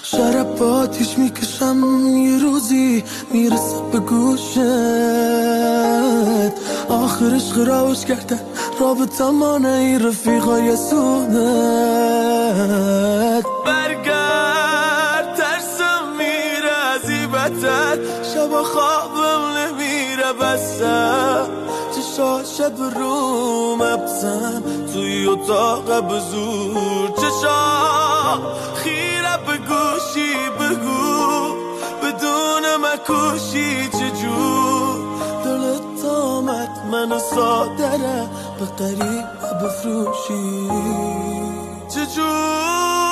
شرب آتیش میکشم یه روزی میرسه به گوشت، آخرش خراوش کردن رابطه مانه ای رفیقای سودت. برگرد ترسم میره ازی بدتر، شب خوابم نمیره بسم چشاشت رو مبسم توی اتاق بزور، چشا خیره به گوشی بگو بدون مکوشی چجور دلت آمد منو سادره به قریب بفروشی چجور